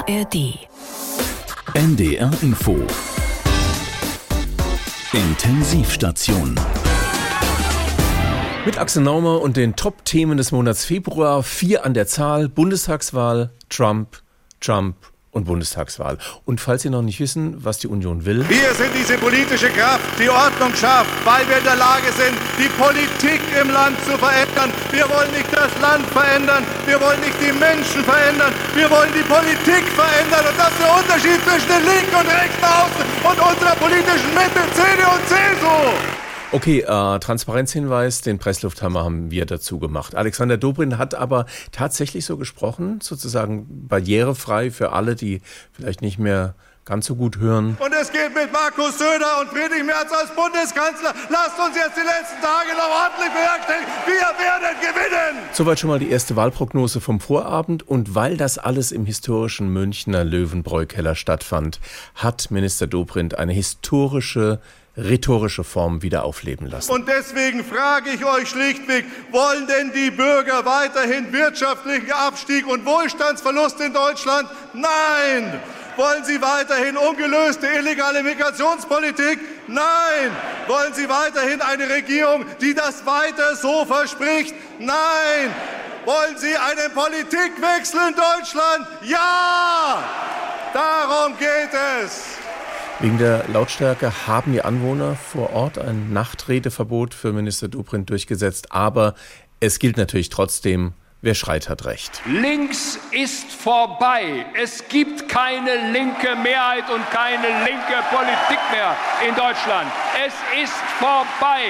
ARD. NDR Info. Intensivstation. Mit Axel Naumer und den Top-Themen des Monats Februar. 4 an der Zahl: Bundestagswahl, Trump und Bundestagswahl. Und falls Sie noch nicht wissen, was die Union will: Wir sind diese politische Kraft, die Ordnung schafft, weil wir in der Lage sind, die Politik im Land zu verändern. Wir wollen nicht das Land verändern, wir wollen nicht die Menschen verändern, wir wollen die Politik verändern. Und das ist der Unterschied zwischen den linken und rechten Außen und unserer politischen Mitte, CDU und CSU. Okay, Transparenzhinweis, den Presslufthammer haben wir dazu gemacht. Alexander Dobrindt hat aber tatsächlich so gesprochen, sozusagen barrierefrei für alle, die vielleicht nicht mehr ganz so gut hören. Und es geht mit Markus Söder und Friedrich Merz als Bundeskanzler. Lasst uns jetzt die letzten Tage noch ordentlich bewerkstelligen. Wir werden gewinnen! Soweit schon mal die erste Wahlprognose vom Vorabend. Und weil das alles im historischen Münchner Löwenbräu-Keller stattfand, hat Minister Dobrindt eine historische rhetorische Form wieder aufleben lassen. Und deswegen frage ich euch schlichtweg, wollen denn die Bürger weiterhin wirtschaftlichen Abstieg und Wohlstandsverlust in Deutschland? Nein! Wollen Sie weiterhin ungelöste illegale Migrationspolitik? Nein! Wollen Sie weiterhin eine Regierung, die das weiter so verspricht? Nein! Wollen Sie einen Politikwechsel in Deutschland? Ja! Darum geht es! Wegen der Lautstärke haben die Anwohner vor Ort ein Nachtredeverbot für Minister Dobrindt durchgesetzt. Aber es gilt natürlich trotzdem: Wer schreit, hat Recht. Links ist vorbei. Es gibt keine linke Mehrheit und keine linke Politik mehr in Deutschland. Es ist vorbei.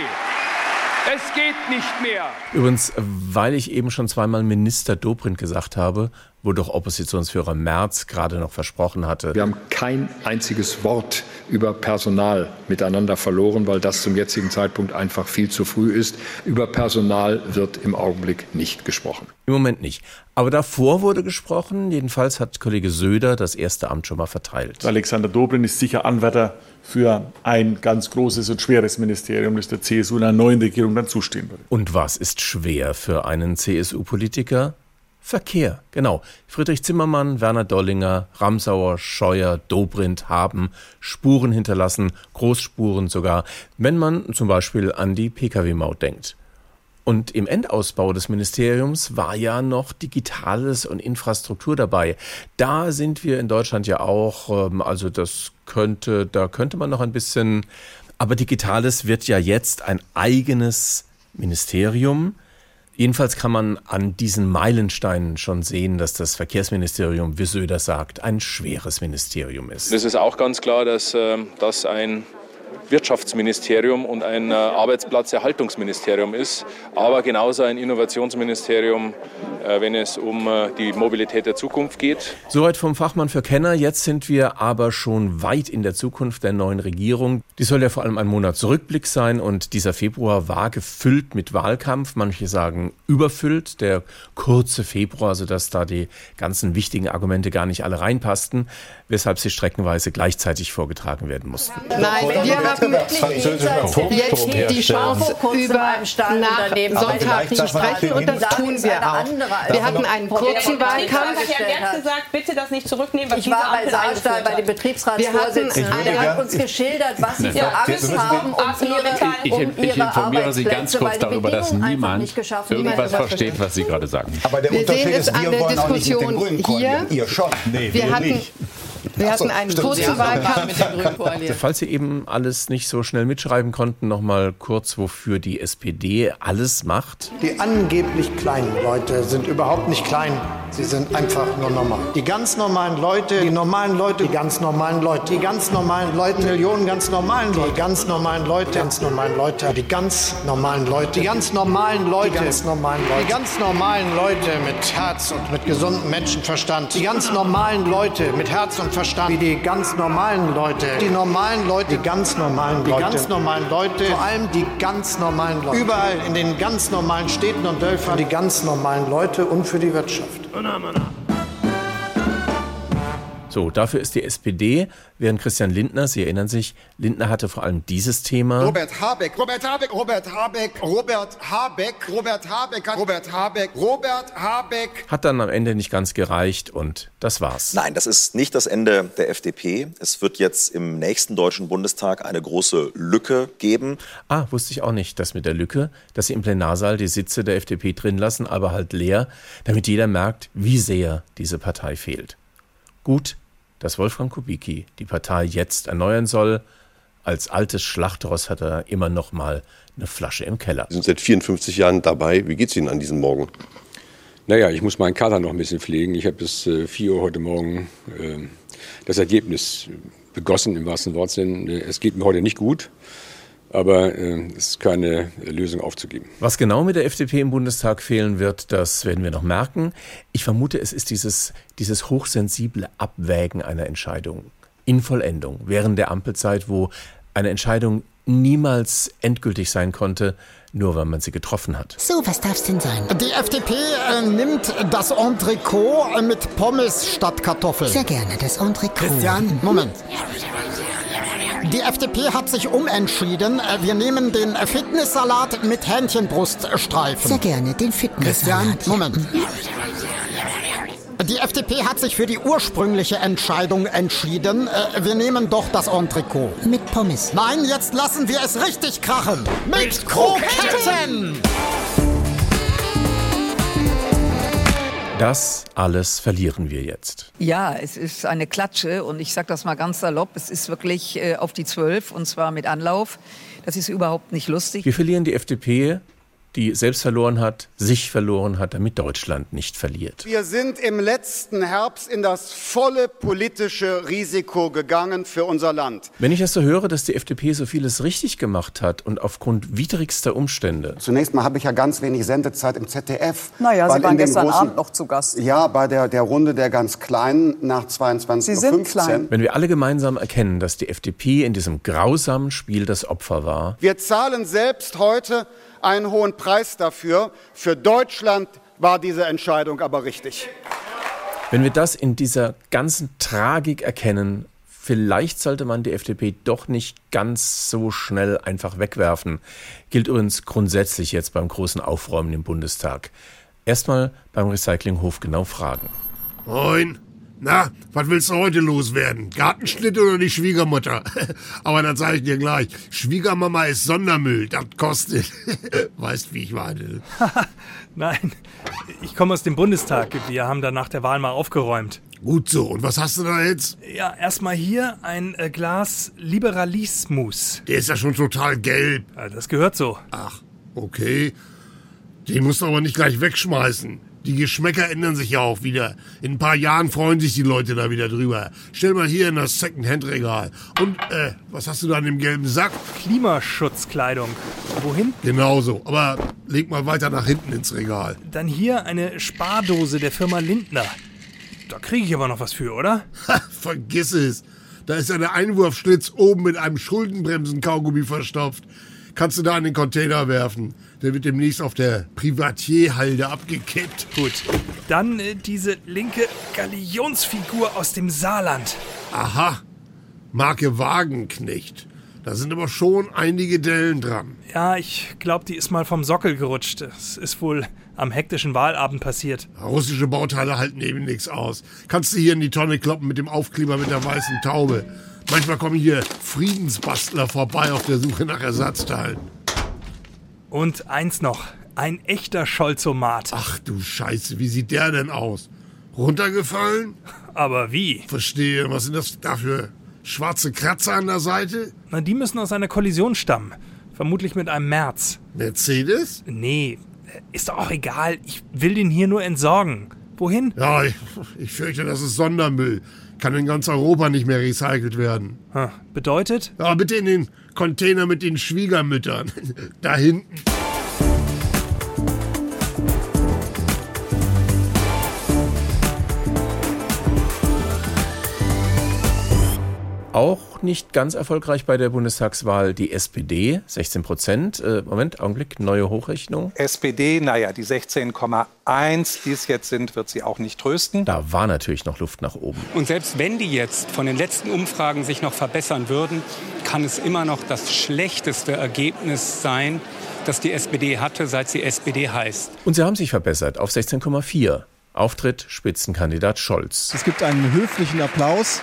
Es geht nicht mehr. Übrigens, weil ich eben schon zweimal Minister Dobrindt gesagt habe, wo doch Oppositionsführer Merz gerade noch versprochen hatte: Wir haben kein einziges Wort über Personal miteinander verloren, weil das zum jetzigen Zeitpunkt einfach viel zu früh ist. Über Personal wird im Augenblick nicht gesprochen. Im Moment nicht. Aber davor wurde gesprochen. Jedenfalls hat Kollege Söder das erste Amt schon mal verteilt. Alexander Dobrindt ist sicher Anwärter für ein ganz großes und schweres Ministerium, das der CSU in einer neuen Regierung dann zustehen würde. Und was ist schwer für einen CSU-Politiker? Verkehr, genau. Friedrich Zimmermann, Werner Dollinger, Ramsauer, Scheuer, Dobrindt haben Spuren hinterlassen, Großspuren sogar, wenn man zum Beispiel an die Pkw-Maut denkt. Und im Endausbau des Ministeriums war ja noch Digitales und Infrastruktur dabei. Da sind wir in Deutschland ja auch, also da könnte man noch ein bisschen, aber Digitales wird ja jetzt ein eigenes Ministerium. Jedenfalls kann man an diesen Meilensteinen schon sehen, dass das Verkehrsministerium, wie Söder sagt, ein schweres Ministerium ist. Es ist auch ganz klar, dass das ein Wirtschaftsministerium und ein Arbeitsplatzerhaltungsministerium ist, aber genauso ein Innovationsministerium, wenn es um die Mobilität der Zukunft geht. Soweit vom Fachmann für Kenner. Jetzt sind wir aber schon weit in der Zukunft der neuen Regierung. Die soll ja vor allem ein Monatsrückblick sein und dieser Februar war gefüllt mit Wahlkampf. Manche sagen überfüllt, der kurze Februar, sodass da die ganzen wichtigen Argumente gar nicht alle reinpassten, weshalb sie streckenweise gleichzeitig vorgetragen werden mussten. Nein, wir haben jetzt die Chance, über Sonntag zu sprechen und das tun wir auch. Wir hatten einen kurzen Wahlkampf. Ich habe jetzt gesagt, bitte das nicht zurücknehmen. Ich war bei Saarstahl, bei den Betriebsratsvorsitzenden. Der hat uns geschildert, was sie für Angst haben Ich informiere Sie ganz kurz darüber, dass niemand irgendwas versteht, was Sie gerade sagen. Aber der Unterschied ist, wir wollen auch nicht mit den Grünen koalieren. Ihr schon. Nee, wir hatten einen kurzen Wahlkampf mit den Grünen koaliert. Falls Sie eben alles nicht so schnell mitschreiben konnten, noch mal kurz, wofür die SPD alles macht. Die angeblich kleinen Leute sind überhaupt nicht klein. Sie sind einfach nur normal. Die ganz normalen Leute, die normalen Leute, die ganz normalen Leute, die ganz normalen Leute, Millionen ganz normalen Leute, die ganz normalen Leute, ganz normalen Leute, die ganz normalen Leute, die ganz normalen Leute, die ganz normalen Leute, die ganz normalen Leute mit Herz und mit gesundem Menschenverstand, die ganz normalen Leute mit Herz und Verstand, wie die ganz normalen Leute, die normalen Leute, die ganz normalen Leute, die ganz normalen Leute, vor allem die ganz normalen Leute, überall in den ganz normalen Städten und Dörfern, die ganz normalen Leute und für die Wirtschaft. So, dafür ist die SPD, während Christian Lindner, Sie erinnern sich, Lindner hatte vor allem dieses Thema. Robert Habeck Hat dann am Ende nicht ganz gereicht und das war's. Nein, das ist nicht das Ende der FDP. Es wird jetzt im nächsten Deutschen Bundestag eine große Lücke geben. Wusste ich auch nicht, das mit der Lücke, dass sie im Plenarsaal die Sitze der FDP drin lassen, aber halt leer, damit jeder merkt, wie sehr diese Partei fehlt. Gut, dass Wolfgang Kubicki die Partei jetzt erneuern soll. Als altes Schlachtross hat er immer noch mal eine Flasche im Keller. Sie sind seit 54 Jahren dabei. Wie geht's Ihnen an diesem Morgen? Naja, ich muss meinen Kater noch ein bisschen pflegen. Ich habe bis 4 Uhr heute Morgen das Ergebnis begossen, im wahrsten Wortsinn. Es geht mir heute nicht gut, aber es ist keine Lösung aufzugeben. Was genau mit der FDP im Bundestag fehlen wird, das werden wir noch merken. Ich vermute, es ist dieses hochsensible Abwägen einer Entscheidung in Vollendung während der Ampelzeit, wo eine Entscheidung niemals endgültig sein konnte, nur weil man sie getroffen hat. So, was darf's denn sein? Die FDP nimmt das Entrecot mit Pommes statt Kartoffeln. Sehr gerne, das Entrecot. Christian, Moment. Die FDP hat sich umentschieden. Wir nehmen den Fitnesssalat mit Hähnchenbruststreifen. Sehr gerne, den Fitnesssalat. Christian, Moment. Die FDP hat sich für die ursprüngliche Entscheidung entschieden. Wir nehmen doch das Entrecot. Mit Pommes. Nein, jetzt lassen wir es richtig krachen. Mit Kroketten! Das alles verlieren wir jetzt. Ja, es ist eine Klatsche und ich sage das mal ganz salopp, es ist wirklich auf die 12 und zwar mit Anlauf. Das ist überhaupt nicht lustig. Wir verlieren die FDP, die selbst verloren hat, sich verloren hat, damit Deutschland nicht verliert. Wir sind im letzten Herbst in das volle politische Risiko gegangen für unser Land. Wenn ich das so höre, dass die FDP so vieles richtig gemacht hat und aufgrund widrigster Umstände. Zunächst mal habe ich ja ganz wenig Sendezeit im ZDF. Naja, Sie waren gestern Abend noch zu Gast. Ja, bei der Runde der ganz Kleinen nach 22:15 Uhr. Sie sind klein. Wenn wir alle gemeinsam erkennen, dass die FDP in diesem grausamen Spiel das Opfer war. Wir zahlen selbst heute einen hohen Preis dafür. Für Deutschland war diese Entscheidung aber richtig. Wenn wir das in dieser ganzen Tragik erkennen, vielleicht sollte man die FDP doch nicht ganz so schnell einfach wegwerfen. Gilt übrigens grundsätzlich jetzt beim großen Aufräumen im Bundestag. Erstmal beim Recyclinghof genau fragen. Moin. Na, was willst du heute loswerden? Gartenschnitt oder die Schwiegermutter? Aber das sage ich dir gleich. Schwiegermama ist Sondermüll, das kostet. Weißt, wie ich meine? Nein, ich komme aus dem Bundestag. Wir haben da nach der Wahl mal aufgeräumt. Gut so. Und was hast du da jetzt? Ja, erstmal hier ein Glas Liberalismus. Der ist ja schon total gelb. Ja, das gehört so. Ach, okay. Den musst du aber nicht gleich wegschmeißen. Die Geschmäcker ändern sich ja auch wieder. In ein paar Jahren freuen sich die Leute da wieder drüber. Stell mal hier in das Second-Hand-Regal. Und, was hast du da in dem gelben Sack? Klimaschutzkleidung. Wohin? Genauso. Aber leg mal weiter nach hinten ins Regal. Dann hier eine Spardose der Firma Lindner. Da kriege ich aber noch was für, oder? Ha, vergiss es. Da ist ja der Einwurfschlitz oben mit einem Schuldenbremsen-Kaugummi verstopft. Kannst du da in den Container werfen. Der wird demnächst auf der Privatierhalde abgekippt. Gut. Dann diese linke Galionsfigur aus dem Saarland. Aha. Marke Wagenknecht. Da sind aber schon einige Dellen dran. Ja, ich glaube, die ist mal vom Sockel gerutscht. Das ist wohl am hektischen Wahlabend passiert. Russische Bauteile halten eben nichts aus. Kannst du hier in die Tonne kloppen mit dem Aufkleber mit der weißen Taube. Manchmal kommen hier Friedensbastler vorbei auf der Suche nach Ersatzteilen. Und eins noch, ein echter Scholzomat. Ach du Scheiße, wie sieht der denn aus? Runtergefallen? Aber wie? Verstehe, was sind das da für schwarze Kratzer an der Seite? Na, die müssen aus einer Kollision stammen. Vermutlich mit einem Merz. Mercedes? Nee, ist doch auch egal. Ich will den hier nur entsorgen. Wohin? Ja, ich fürchte, das ist Sondermüll. Kann in ganz Europa nicht mehr recycelt werden. Bedeutet? Ja, bitte in den Container mit den Schwiegermüttern. Da hinten. Auch nicht ganz erfolgreich bei der Bundestagswahl die SPD, 16%. Augenblick, neue Hochrechnung. SPD, die 16,1, die es jetzt sind, wird sie auch nicht trösten. Da war natürlich noch Luft nach oben. Und selbst wenn die jetzt von den letzten Umfragen sich noch verbessern würden, kann es immer noch das schlechteste Ergebnis sein, das die SPD hatte, seit sie SPD heißt. Und sie haben sich verbessert auf 16,4. Auftritt Spitzenkandidat Scholz. Es gibt einen höflichen Applaus.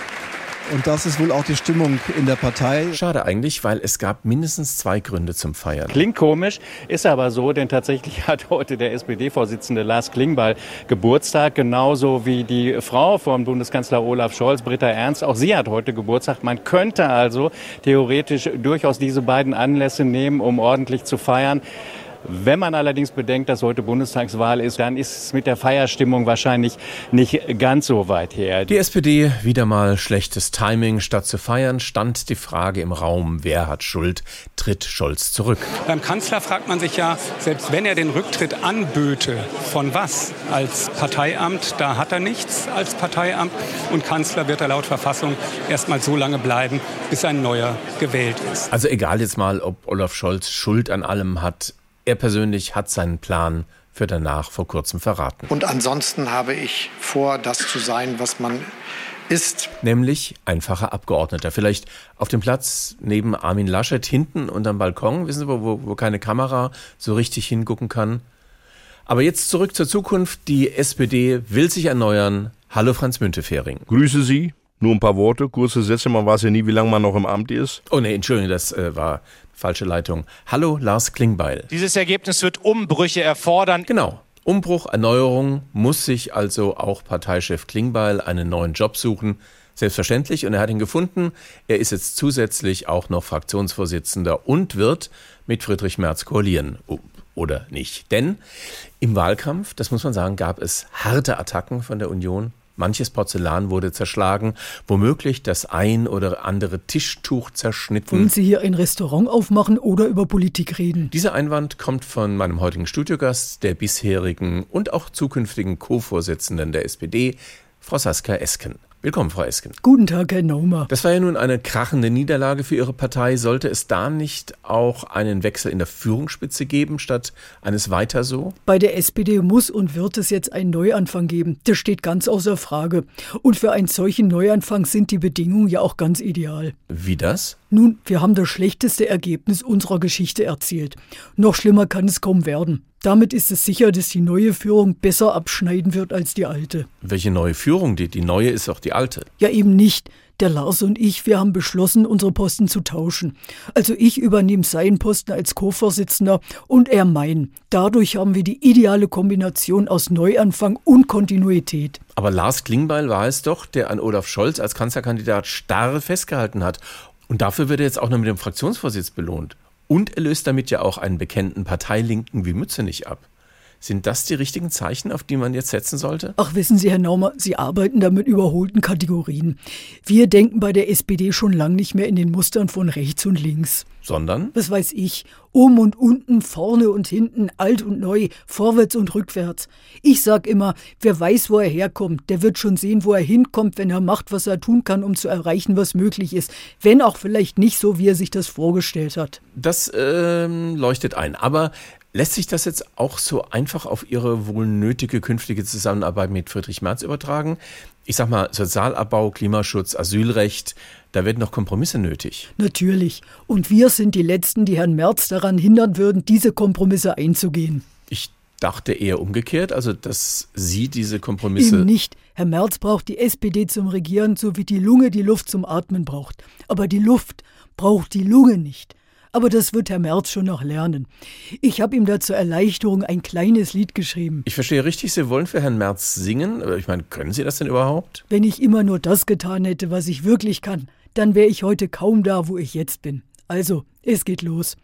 Und das ist wohl auch die Stimmung in der Partei. Schade eigentlich, weil es gab mindestens 2 Gründe zum Feiern. Klingt komisch, ist aber so, denn tatsächlich hat heute der SPD-Vorsitzende Lars Klingbeil Geburtstag, genauso wie die Frau von Bundeskanzler Olaf Scholz, Britta Ernst. Auch sie hat heute Geburtstag. Man könnte also theoretisch durchaus diese beiden Anlässe nehmen, um ordentlich zu feiern. Wenn man allerdings bedenkt, dass heute Bundestagswahl ist, dann ist es mit der Feierstimmung wahrscheinlich nicht ganz so weit her. Die SPD, wieder mal schlechtes Timing. Statt zu feiern, stand die Frage im Raum, wer hat Schuld? Tritt Scholz zurück? Beim Kanzler fragt man sich ja, selbst wenn er den Rücktritt anböte, von was? Als Parteiamt, da hat er nichts als Parteiamt. Und Kanzler wird er laut Verfassung erst mal so lange bleiben, bis ein neuer gewählt ist. Also egal jetzt mal, ob Olaf Scholz Schuld an allem hat. Er persönlich hat seinen Plan für danach vor kurzem verraten. Und ansonsten habe ich vor, das zu sein, was man ist. Nämlich einfacher Abgeordneter. Vielleicht auf dem Platz neben Armin Laschet hinten unterm Balkon, wissen Sie, wo keine Kamera so richtig hingucken kann. Aber jetzt zurück zur Zukunft. Die SPD will sich erneuern. Hallo Franz Müntefering. Grüße Sie. Nur ein paar Worte, kurze Sätze, man weiß ja nie, wie lange man noch im Amt ist. Oh nee, Entschuldigung, das war falsche Leitung. Hallo, Lars Klingbeil. Dieses Ergebnis wird Umbrüche erfordern. Genau, Umbruch, Erneuerung, muss sich also auch Parteichef Klingbeil einen neuen Job suchen. Selbstverständlich, und er hat ihn gefunden. Er ist jetzt zusätzlich auch noch Fraktionsvorsitzender und wird mit Friedrich Merz koalieren. Oder nicht. Denn im Wahlkampf, das muss man sagen, gab es harte Attacken von der Union. Manches Porzellan wurde zerschlagen, womöglich das ein oder andere Tischtuch zerschnitten. Wollen Sie hier ein Restaurant aufmachen oder über Politik reden? Dieser Einwand kommt von meinem heutigen Studiogast, der bisherigen und auch zukünftigen Co-Vorsitzenden der SPD, Frau Saskia Esken. Willkommen, Frau Esken. Guten Tag, Herr Naumer. Das war ja nun eine krachende Niederlage für Ihre Partei. Sollte es da nicht auch einen Wechsel in der Führungsspitze geben, statt eines Weiter so? Bei der SPD muss und wird es jetzt einen Neuanfang geben. Das steht ganz außer Frage. Und für einen solchen Neuanfang sind die Bedingungen ja auch ganz ideal. Wie das? Nun, wir haben das schlechteste Ergebnis unserer Geschichte erzielt. Noch schlimmer kann es kaum werden. Damit ist es sicher, dass die neue Führung besser abschneiden wird als die alte. Welche neue Führung? Die neue ist auch die alte. Ja, eben nicht. Der Lars und ich, wir haben beschlossen, unsere Posten zu tauschen. Also ich übernehme seinen Posten als Co-Vorsitzender und er meinen. Dadurch haben wir die ideale Kombination aus Neuanfang und Kontinuität. Aber Lars Klingbeil war es doch, der an Olaf Scholz als Kanzlerkandidat starr festgehalten hat. Und dafür wird er jetzt auch noch mit dem Fraktionsvorsitz belohnt. Und er löst damit ja auch einen bekannten Parteilinken wie Mützenich ab. Sind das die richtigen Zeichen, auf die man jetzt setzen sollte? Ach, wissen Sie, Herr Naumer, Sie arbeiten da mit überholten Kategorien. Wir denken bei der SPD schon lang nicht mehr in den Mustern von rechts und links. Sondern? Was weiß ich, oben und unten, vorne und hinten, alt und neu, vorwärts und rückwärts. Ich sag immer, wer weiß, wo er herkommt, der wird schon sehen, wo er hinkommt, wenn er macht, was er tun kann, um zu erreichen, was möglich ist. Wenn auch vielleicht nicht so, wie er sich das vorgestellt hat. Das leuchtet ein, aber lässt sich das jetzt auch so einfach auf Ihre wohl nötige künftige Zusammenarbeit mit Friedrich Merz übertragen? Ich sag mal, Sozialabbau, Klimaschutz, Asylrecht, da werden noch Kompromisse nötig. Natürlich. Und wir sind die Letzten, die Herrn Merz daran hindern würden, diese Kompromisse einzugehen. Ich dachte eher umgekehrt, also dass Sie diese Kompromisse... Eben nicht. Herr Merz braucht die SPD zum Regieren, so wie die Lunge die Luft zum Atmen braucht. Aber die Luft braucht die Lunge nicht. Aber das wird Herr Merz schon noch lernen. Ich habe ihm da zur Erleichterung ein kleines Lied geschrieben. Ich verstehe richtig, Sie wollen für Herrn Merz singen? Ich meine, können Sie das denn überhaupt? Wenn ich immer nur das getan hätte, was ich wirklich kann, dann wäre ich heute kaum da, wo ich jetzt bin. Also, es geht los.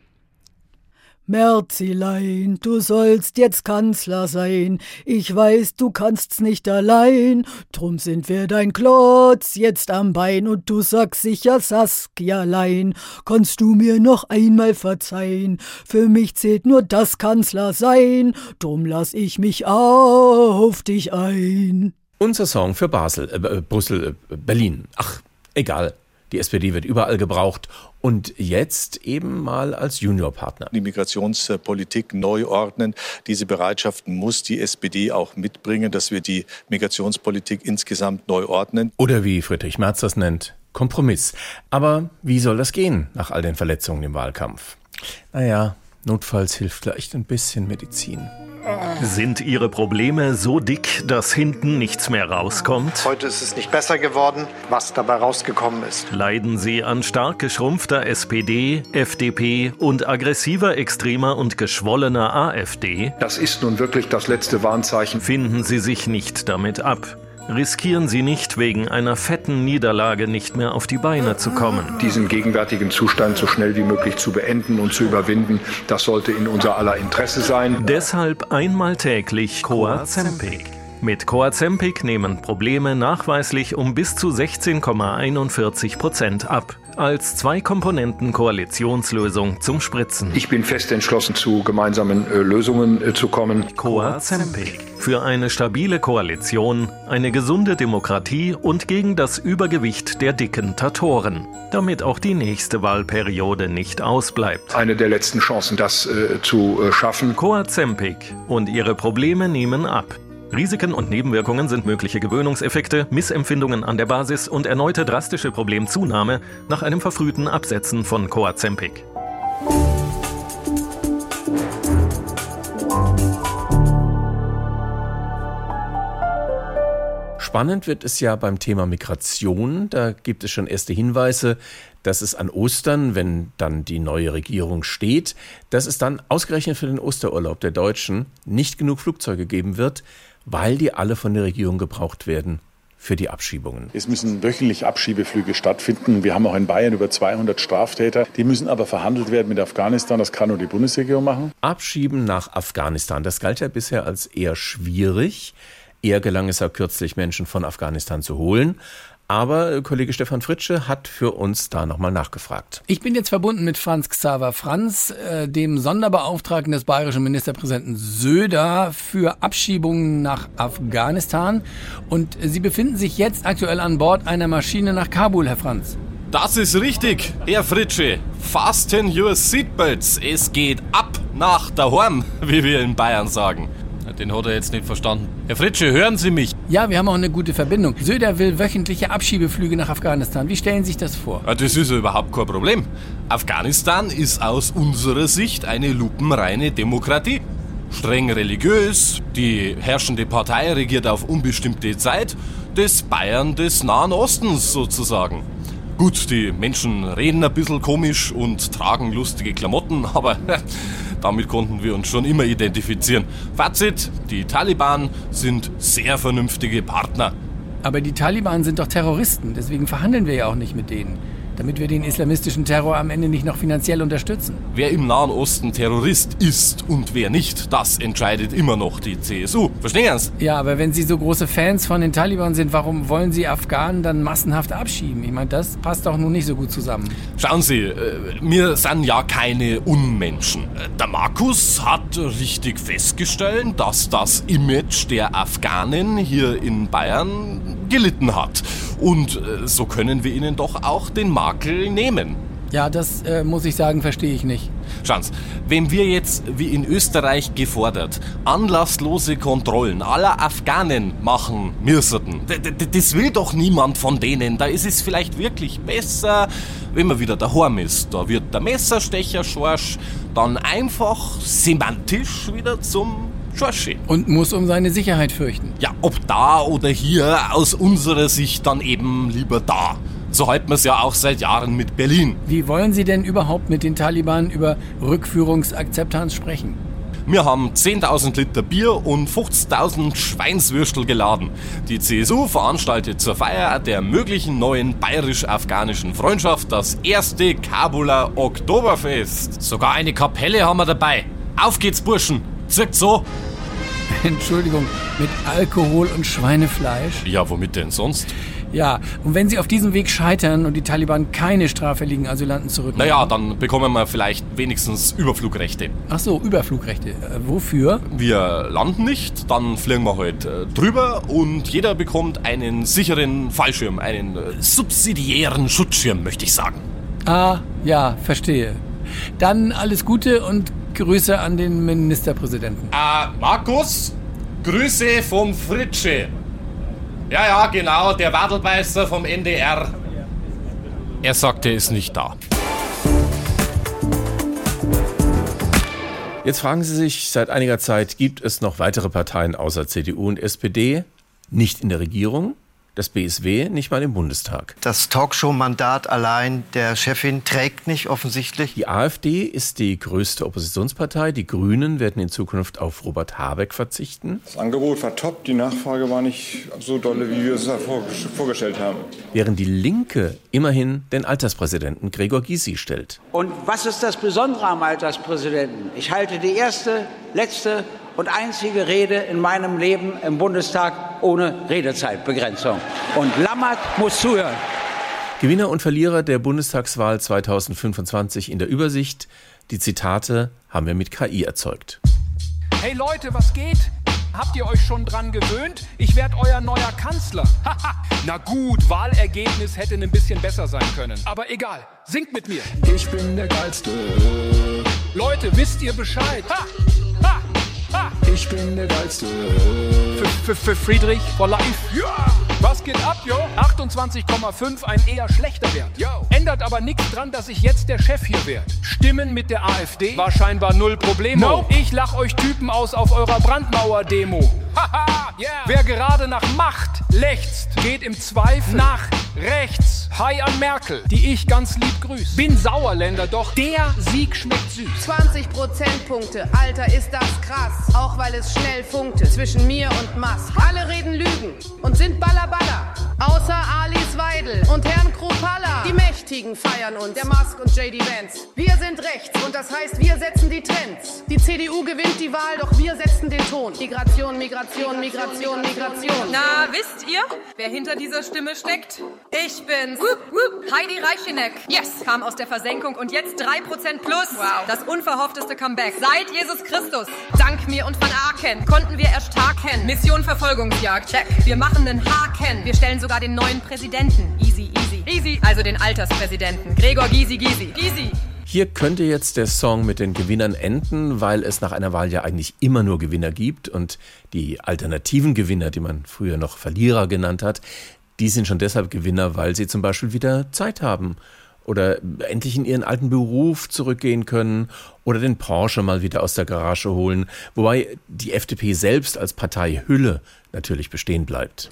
Merzilein, du sollst jetzt Kanzler sein. Ich weiß, du kannst's nicht allein. Drum sind wir dein Klotz jetzt am Bein. Und du sagst sicher, Saskialein, kannst du mir noch einmal verzeihen? Für mich zählt nur das Kanzlersein. Drum lass ich mich auf dich ein. Unser Song für Basel, Brüssel, Berlin. Ach, egal. Die SPD wird überall gebraucht und jetzt eben mal als Juniorpartner. Die Migrationspolitik neu ordnen. Diese Bereitschaft muss die SPD auch mitbringen, dass wir die Migrationspolitik insgesamt neu ordnen. Oder wie Friedrich Merz das nennt, Kompromiss. Aber wie soll das gehen nach all den Verletzungen im Wahlkampf? Naja, notfalls hilft vielleicht ein bisschen Medizin. Sind Ihre Probleme so dick, dass hinten nichts mehr rauskommt? Heute ist es nicht besser geworden, was dabei rausgekommen ist. Leiden Sie an stark geschrumpfter SPD, FDP und aggressiver, extremer und geschwollener AfD? Das ist nun wirklich das letzte Warnzeichen. Finden Sie sich nicht damit ab. Riskieren Sie nicht, wegen einer fetten Niederlage nicht mehr auf die Beine zu kommen. Diesen gegenwärtigen Zustand so schnell wie möglich zu beenden und zu überwinden, das sollte in unser aller Interesse sein. Deshalb einmal täglich Coartempic. Mit Coartempic nehmen Probleme nachweislich um bis zu 16,41% ab. Als 2-Komponenten-Koalitionslösung zum Spritzen. Ich bin fest entschlossen, zu gemeinsamen Lösungen zu kommen. Coartempic. Für eine stabile Koalition, eine gesunde Demokratie und gegen das Übergewicht der dicken Tatoren. Damit auch die nächste Wahlperiode nicht ausbleibt. Eine der letzten Chancen, das zu schaffen. Coartempic. Und Ihre Probleme nehmen ab. Risiken und Nebenwirkungen sind mögliche Gewöhnungseffekte, Missempfindungen an der Basis und erneute drastische Problemzunahme nach einem verfrühten Absetzen von Coartempic. Spannend wird es ja beim Thema Migration. Da gibt es schon erste Hinweise, dass es an Ostern, wenn dann die neue Regierung steht, dass es dann ausgerechnet für den Osterurlaub der Deutschen nicht genug Flugzeuge geben wird, weil die alle von der Regierung gebraucht werden für die Abschiebungen. Es müssen wöchentlich Abschiebeflüge stattfinden. Wir haben auch in Bayern über 200 Straftäter. Die müssen aber verhandelt werden mit Afghanistan. Das kann nur die Bundesregierung machen. Abschieben nach Afghanistan, das galt ja bisher als eher schwierig. Eher gelang es ja kürzlich, Menschen von Afghanistan zu holen. Aber Kollege Stefan Fritzsche hat für uns da nochmal nachgefragt. Ich bin jetzt verbunden mit Franz Xaver Franz, dem Sonderbeauftragten des bayerischen Ministerpräsidenten Söder für Abschiebungen nach Afghanistan. Und Sie befinden sich jetzt aktuell an Bord einer Maschine nach Kabul, Herr Franz. Das ist richtig, Herr Fritzsche. Fasten your seatbelts. Es geht ab nach daheim, wie wir in Bayern sagen. Den hat er jetzt nicht verstanden. Herr Fritzsche, hören Sie mich? Ja, wir haben auch eine gute Verbindung. Söder will wöchentliche Abschiebeflüge nach Afghanistan. Wie stellen Sie sich das vor? Ja, das ist ja überhaupt kein Problem. Afghanistan ist aus unserer Sicht eine lupenreine Demokratie. Streng religiös, die herrschende Partei regiert auf unbestimmte Zeit. Das Bayern des Nahen Ostens sozusagen. Gut, die Menschen reden ein bisschen komisch und tragen lustige Klamotten, aber damit konnten wir uns schon immer identifizieren. Fazit, die Taliban sind sehr vernünftige Partner. Aber die Taliban sind doch Terroristen, deswegen verhandeln wir ja auch nicht mit denen. Damit wir den islamistischen Terror am Ende nicht noch finanziell unterstützen. Wer im Nahen Osten Terrorist ist und wer nicht, das entscheidet immer noch die CSU. Verstehen Sie? Ja, aber wenn Sie so große Fans von den Taliban sind, warum wollen Sie Afghanen dann massenhaft abschieben? Ich meine, das passt doch nun nicht so gut zusammen. Schauen Sie, wir sind ja keine Unmenschen. Der Markus hat richtig festgestellt, dass das Image der Afghanen hier in Bayern gelitten hat. Und so können wir ihnen doch auch den Makel nehmen. Ja, das muss ich sagen, verstehe ich nicht. Schauen Sie, wenn wir jetzt, wie in Österreich gefordert, anlasslose Kontrollen aller Afghanen machen müssten, das will doch niemand von denen. Da ist es vielleicht wirklich besser, wenn man wieder daheim ist. Da wird der Messerstecher Schorsch dann einfach semantisch wieder zum Schorschi. Und muss um seine Sicherheit fürchten. Ja, ob da oder hier, aus unserer Sicht dann eben lieber da. So halten wir es ja auch seit Jahren mit Berlin. Wie wollen Sie denn überhaupt mit den Taliban über Rückführungsakzeptanz sprechen? Wir haben 10.000 Liter Bier und 50.000 Schweinswürstel geladen. Die CSU veranstaltet zur Feier der möglichen neuen bayerisch-afghanischen Freundschaft das erste Kabuler Oktoberfest. Sogar eine Kapelle haben wir dabei. Auf geht's, Burschen. Zirkt so. Entschuldigung, mit Alkohol und Schweinefleisch? Ja, womit denn sonst? Ja, und wenn Sie auf diesem Weg scheitern und die Taliban keine straffälligen Asylanten zurücknehmen? Naja, dann bekommen wir vielleicht wenigstens Überflugrechte. Ach so, Überflugrechte. Wofür? Wir landen nicht, dann fliegen wir halt drüber und jeder bekommt einen sicheren Fallschirm, einen subsidiären Schutzschirm, möchte ich sagen. Ah, ja, verstehe. Dann alles Gute und Grüße an den Ministerpräsidenten. Markus, Grüße vom Fritsche. Ja, genau, der Wadelbeißer vom NDR. Er sagte, er ist nicht da. Jetzt fragen Sie sich seit einiger Zeit, gibt es noch weitere Parteien außer CDU und SPD? Nicht in der Regierung? Das BSW nicht mal im Bundestag. Das Talkshow-Mandat allein der Chefin trägt nicht offensichtlich. Die AfD ist die größte Oppositionspartei. Die Grünen werden in Zukunft auf Robert Habeck verzichten. Das Angebot war top, die Nachfrage war nicht so dolle, wie wir es vorgestellt haben. Während die Linke immerhin den Alterspräsidenten Gregor Gysi stellt. Und was ist das Besondere am Alterspräsidenten? Ich halte die erste, letzte und einzige Rede in meinem Leben im Bundestag ohne Redezeitbegrenzung. Und Lammert muss zuhören. Gewinner und Verlierer der Bundestagswahl 2025 in der Übersicht. Die Zitate haben wir mit KI erzeugt. Hey Leute, was geht? Habt ihr euch schon dran gewöhnt? Ich werde euer neuer Kanzler. Na gut, Wahlergebnis hätte ein bisschen besser sein können. Aber egal, singt mit mir. Ich bin der Geilste. Leute, wisst ihr Bescheid? Ich bin der Geilste. Für Friedrich for life. Ja! Was geht ab, yo? 28,5, ein eher schlechter Wert. Yo. Ändert aber nichts dran, dass ich jetzt der Chef hier werde. Stimmen mit der AfD? War scheinbar null Problemo. Nope. Ich lach euch Typen aus auf eurer Brandmauer-Demo. Haha, yeah. Wer gerade nach Macht lechzt, geht im Zweifel nach rechts. Hi an Merkel, die ich ganz lieb grüß. Bin Sauerländer, doch der Sieg schmeckt süß. 20 Prozentpunkte, Alter, ist das krass. Auch weil es schnell funkte zwischen mir und Musk. Alle reden Lügen und sind Balla. Außer Alice Weidel und Herrn Kruppalla. Die Mächtigen feiern uns, der Musk und J.D. Vance. Wir sind rechts und das heißt, wir setzen die Trends. Die CDU gewinnt die Wahl, doch wir setzen den Ton. Migration. Na, wisst ihr, wer hinter dieser Stimme steckt? Ich bin's. Heidi Reicheneck. Yes. Kam aus der Versenkung und jetzt 3% plus. Wow. Das unverhoffteste Comeback. Seit Jesus Christus. Dank mir und Van Aken konnten wir erstarken. Mission Verfolgungsjagd. Check. Wir machen nen Haken. Wir stellen sogar den neuen Präsidenten. Easy. Also den Alterspräsidenten. Gregor Gysi. Hier könnte jetzt der Song mit den Gewinnern enden, weil es nach einer Wahl ja eigentlich immer nur Gewinner gibt und die alternativen Gewinner, die man früher noch Verlierer genannt hat, die sind schon deshalb Gewinner, weil sie zum Beispiel wieder Zeit haben oder endlich in ihren alten Beruf zurückgehen können oder den Porsche mal wieder aus der Garage holen, wobei die FDP selbst als Parteihülle natürlich bestehen bleibt.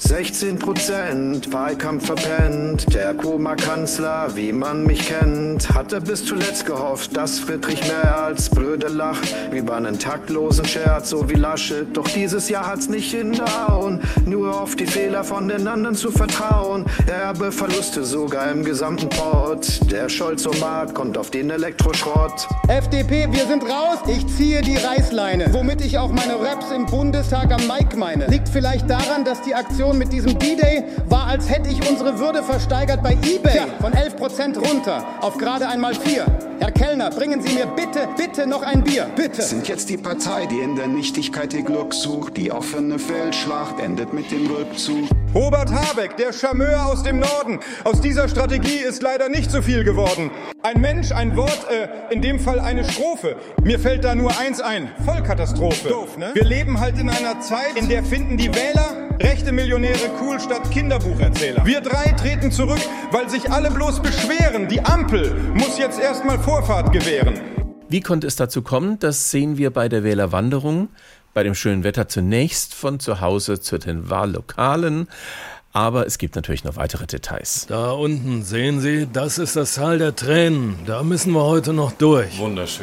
16% Wahlkampf verpennt, der Koma-Kanzler, wie man mich kennt, hatte bis zuletzt gehofft, dass Friedrich Merz blöde lacht über einen taktlosen Scherz, so wie Laschet. Doch dieses Jahr hat's nicht hingehauen, nur auf die Fehler von den anderen zu vertrauen. Herbe Verluste sogar im gesamten Pott, der Scholz-Omat kommt auf den Elektroschrott. FDP, wir sind raus, ich ziehe die Reißleine, womit ich auch meine Raps im Bundestag am Mic meine. Liegt vielleicht daran, dass die Aktion mit diesem D-Day war, als hätte ich unsere Würde versteigert bei eBay. Tja, von 11% runter auf gerade einmal 4. Herr Kellner, bringen Sie mir bitte noch ein Bier, bitte. Sind jetzt die Partei, die in der Nichtigkeit ihr Glück sucht. Die offene Feldschlacht endet mit dem Rückzug. Robert Habeck, der Charmeur aus dem Norden. Aus dieser Strategie ist leider nicht so viel geworden. Ein Mensch, ein Wort, in dem Fall eine Strophe. Mir fällt da nur eins ein. Vollkatastrophe. Doof, ne? Wir leben halt in einer Zeit, in der finden die Wähler rechte Millionäre cool statt Kinderbucherzähler. Wir drei treten zurück, weil sich alle bloß beschweren. Die Ampel muss jetzt erstmal Vorfahrt gewähren. Wie konnte es dazu kommen? Das sehen wir bei der Wählerwanderung. Bei dem schönen Wetter zunächst von zu Hause zu den Wahllokalen. Aber es gibt natürlich noch weitere Details. Da unten, sehen Sie, das ist das Tal der Tränen. Da müssen wir heute noch durch. Wunderschön.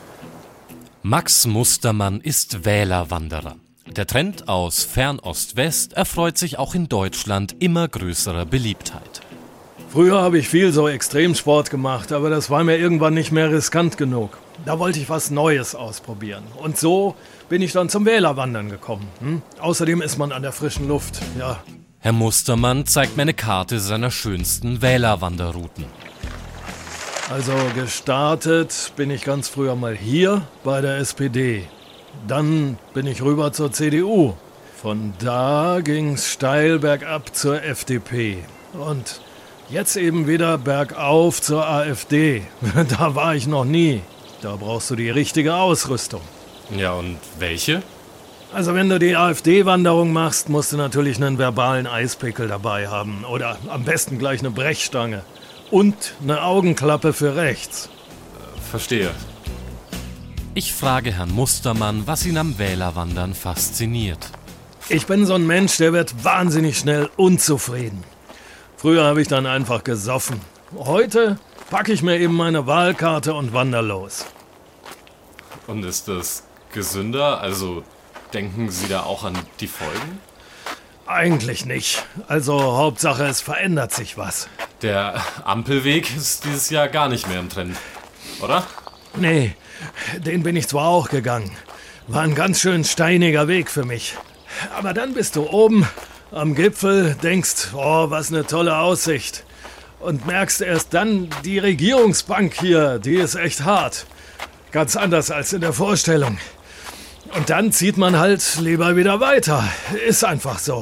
Max Mustermann ist Wählerwanderer. Der Trend aus Fernost-West erfreut sich auch in Deutschland immer größerer Beliebtheit. Früher habe ich viel so Extremsport gemacht, aber das war mir irgendwann nicht mehr riskant genug. Da wollte ich was Neues ausprobieren. Und so bin ich dann zum Wählerwandern gekommen. Außerdem ist man an der frischen Luft, ja. Herr Mustermann zeigt mir eine Karte seiner schönsten Wählerwanderrouten. Also gestartet bin ich ganz früher mal hier bei der SPD. Dann bin ich rüber zur CDU. Von da ging's steil bergab zur FDP. Und jetzt eben wieder bergauf zur AfD. Da war ich noch nie. Da brauchst du die richtige Ausrüstung. Ja, und welche? Also wenn du die AfD-Wanderung machst, musst du natürlich einen verbalen Eispickel dabei haben. Oder am besten gleich eine Brechstange. Und eine Augenklappe für rechts. Verstehe. Ich frage Herrn Mustermann, was ihn am Wählerwandern fasziniert. Ich bin so ein Mensch, der wird wahnsinnig schnell unzufrieden. Früher habe ich dann einfach gesoffen. Heute packe ich mir eben meine Wahlkarte und wander los. Und ist das gesünder? Also denken Sie da auch an die Folgen? Eigentlich nicht. Also Hauptsache, es verändert sich was. Der Ampelweg ist dieses Jahr gar nicht mehr im Trend, oder? Nee, den bin ich zwar auch gegangen. War ein ganz schön steiniger Weg für mich. Aber dann bist du oben am Gipfel, denkst, oh, was eine tolle Aussicht. Und merkst erst dann, die Regierungsbank hier, die ist echt hart. Ganz anders als in der Vorstellung. Und dann zieht man halt lieber wieder weiter. Ist einfach so.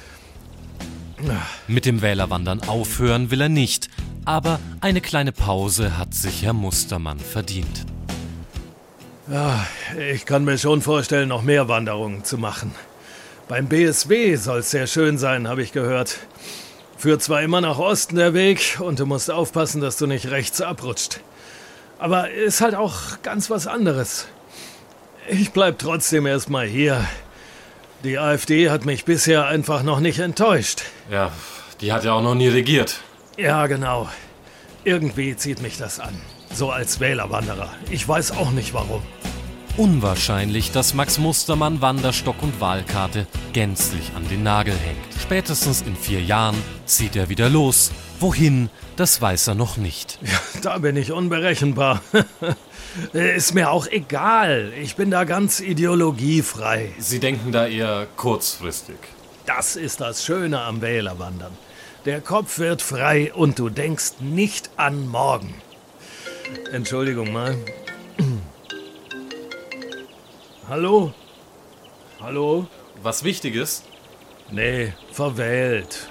Mit dem Wählerwandern aufhören will er nicht. Aber eine kleine Pause hat sich Herr Mustermann verdient. Ja, ich kann mir schon vorstellen, noch mehr Wanderungen zu machen. Beim BSW soll es sehr schön sein, habe ich gehört. Führt zwar immer nach Osten der Weg und du musst aufpassen, dass du nicht rechts abrutscht. Aber ist halt auch ganz was anderes. Ich bleib trotzdem erstmal hier. Die AfD hat mich bisher einfach noch nicht enttäuscht. Ja, die hat ja auch noch nie regiert. Ja, genau. Irgendwie zieht mich das an. So als Wählerwanderer. Ich weiß auch nicht warum. Unwahrscheinlich, dass Max Mustermann Wanderstock und Wahlkarte gänzlich an den Nagel hängt. Spätestens in 4 Jahren zieht er wieder los. Wohin, das weiß er noch nicht. Ja, da bin ich unberechenbar. Ist mir auch egal. Ich bin da ganz ideologiefrei. Sie denken da eher kurzfristig. Das ist das Schöne am Wählerwandern. Der Kopf wird frei und du denkst nicht an morgen. Entschuldigung mal. Hallo? Hallo? Was Wichtiges? Nee, verwählt.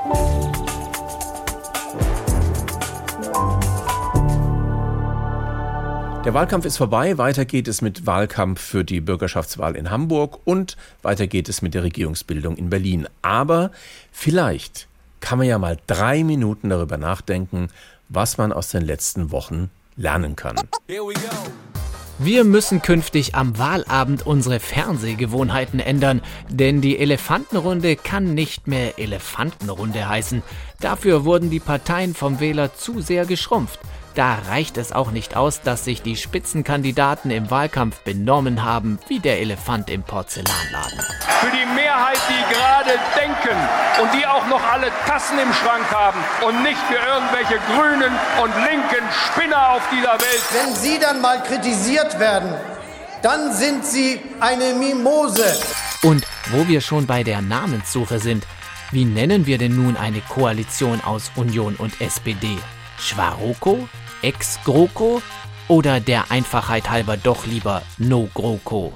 Der Wahlkampf ist vorbei, weiter geht es mit Wahlkampf für die Bürgerschaftswahl in Hamburg und weiter geht es mit der Regierungsbildung in Berlin. Aber vielleicht kann man ja mal 3 Minuten darüber nachdenken, was man aus den letzten Wochen lernen kann. Wir müssen künftig am Wahlabend unsere Fernsehgewohnheiten ändern, denn die Elefantenrunde kann nicht mehr Elefantenrunde heißen. Dafür wurden die Parteien vom Wähler zu sehr geschrumpft. Da reicht es auch nicht aus, dass sich die Spitzenkandidaten im Wahlkampf benommen haben wie der Elefant im Porzellanladen. Für die Mehrheit, die gerade denken und die auch noch alle Tassen im Schrank haben und nicht für irgendwelche grünen und linken Spinner auf dieser Welt. Wenn Sie dann mal kritisiert werden, dann sind Sie eine Mimose. Und wo wir schon bei der Namenssuche sind, wie nennen wir denn nun eine Koalition aus Union und SPD? Schwaroko? Ex-GroKo? Oder der Einfachheit halber doch lieber No-GroKo?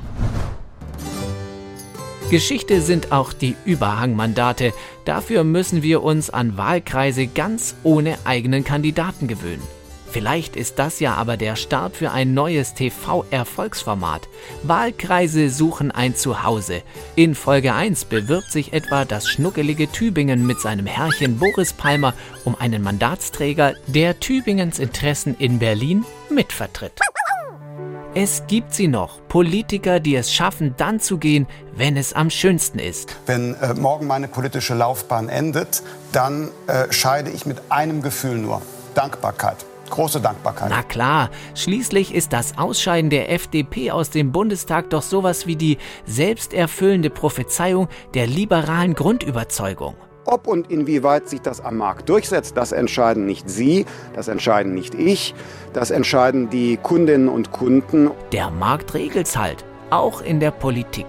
Geschichte sind auch die Überhangmandate. Dafür müssen wir uns an Wahlkreise ganz ohne eigenen Kandidaten gewöhnen. Vielleicht ist das ja aber der Start für ein neues TV-Erfolgsformat. Wahlkreise suchen ein Zuhause. In Folge 1 bewirbt sich etwa das schnuckelige Tübingen mit seinem Herrchen Boris Palmer um einen Mandatsträger, der Tübingens Interessen in Berlin mitvertritt. Es gibt sie noch, Politiker, die es schaffen, dann zu gehen, wenn es am schönsten ist. Wenn morgen meine politische Laufbahn endet, dann scheide ich mit einem Gefühl nur: Dankbarkeit. Große Dankbarkeit. Na klar, schließlich ist das Ausscheiden der FDP aus dem Bundestag doch sowas wie die selbsterfüllende Prophezeiung der liberalen Grundüberzeugung. Ob und inwieweit sich das am Markt durchsetzt, das entscheiden nicht Sie, das entscheiden nicht ich, das entscheiden die Kundinnen und Kunden. Der Markt regelt's halt. auch in der Politik.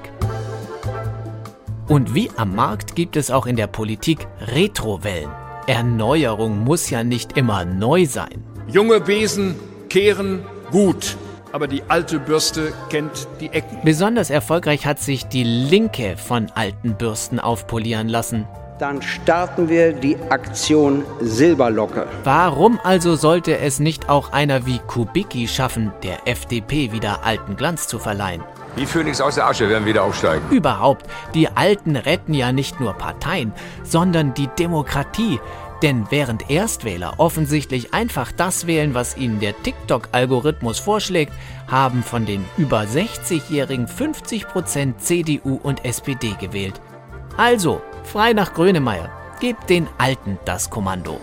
Und wie am Markt gibt es auch in der Politik Retrowellen. Erneuerung muss ja nicht immer neu sein. Junge Besen kehren gut, aber die alte Bürste kennt die Ecken. Besonders erfolgreich hat sich die Linke von alten Bürsten aufpolieren lassen. Dann starten wir die Aktion Silberlocke. Warum also sollte es nicht auch einer wie Kubicki schaffen, der FDP wieder alten Glanz zu verleihen? Wie Phönix aus der Asche werden wieder aufsteigen. Überhaupt, die Alten retten ja nicht nur Parteien, sondern die Demokratie. Denn während Erstwähler offensichtlich einfach das wählen, was ihnen der TikTok-Algorithmus vorschlägt, haben von den über 60-Jährigen 50% CDU und SPD gewählt. Also, frei nach Grönemeyer, gebt den Alten das Kommando.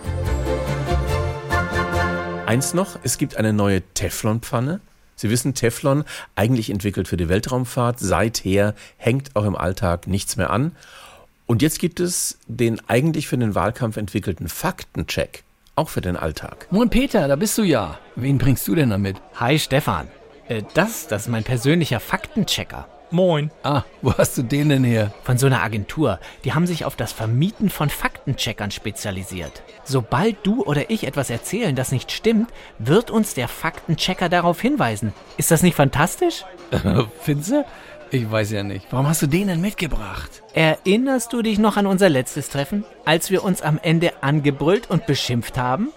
Eins noch, es gibt eine neue Teflonpfanne. Sie wissen, Teflon, eigentlich entwickelt für die Weltraumfahrt, seither hängt auch im Alltag nichts mehr an. Und jetzt gibt es den eigentlich für den Wahlkampf entwickelten Faktencheck, auch für den Alltag. Moin Peter, da bist du ja. Wen bringst du denn da mit? Hi Stefan. Das ist mein persönlicher Faktenchecker. Moin. Ah, wo hast du den denn her? Von so einer Agentur. Die haben sich auf das Vermieten von Faktencheckern spezialisiert. Sobald du oder ich etwas erzählen, das nicht stimmt, wird uns der Faktenchecker darauf hinweisen. Ist das nicht fantastisch? Findest du? Ich weiß ja nicht. Warum hast du den denn mitgebracht? Erinnerst du dich noch an unser letztes Treffen, als wir uns am Ende angebrüllt und beschimpft haben?